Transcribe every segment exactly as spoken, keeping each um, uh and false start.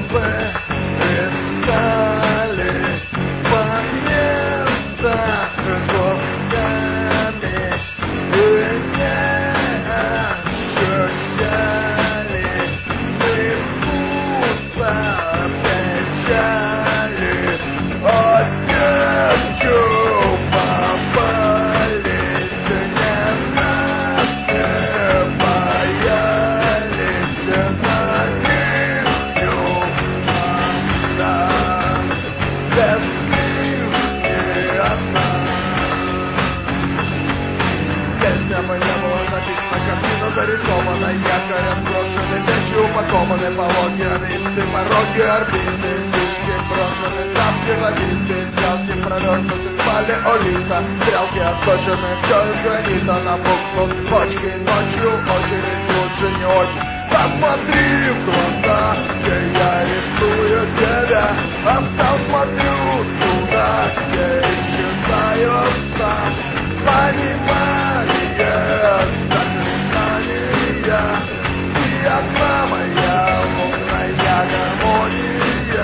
бы пристали по местам кругами и не ощущали вкуса печали. Отдельчу попались, не боялись на нитью моста. Без книжки одна. Песня моя была написана, картина зарисована, якорем брошенной вещью упакованной пологи, рифты, пороги, орбиты, фишки брошены, тапки, ловиты, стрелки провернуты, спали олита, стрелки отскочены, все из гранита, на букву точки, ночью очередь лучше не очень. Посмотри в глаза, где я рисую тебя, а сам смотрю туда, где исчезаются понимание, заклинания и одна моя лунная гармония.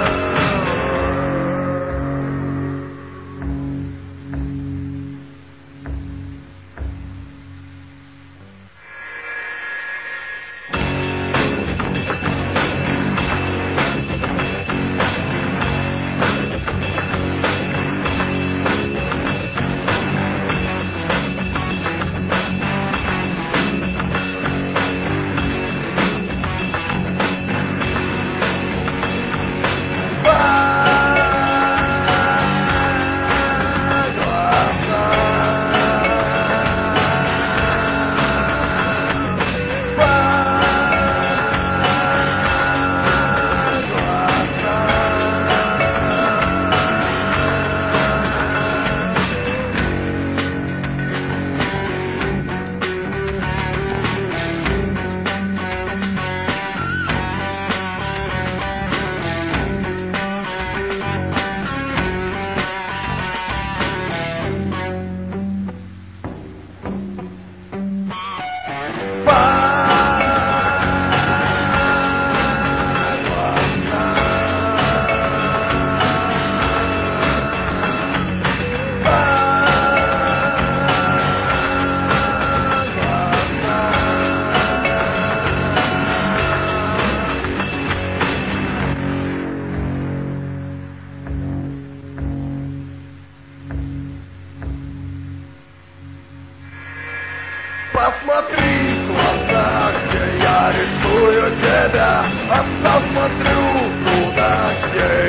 Посмотри в глаза, где я рисую тебя, а сам смотрю туда, где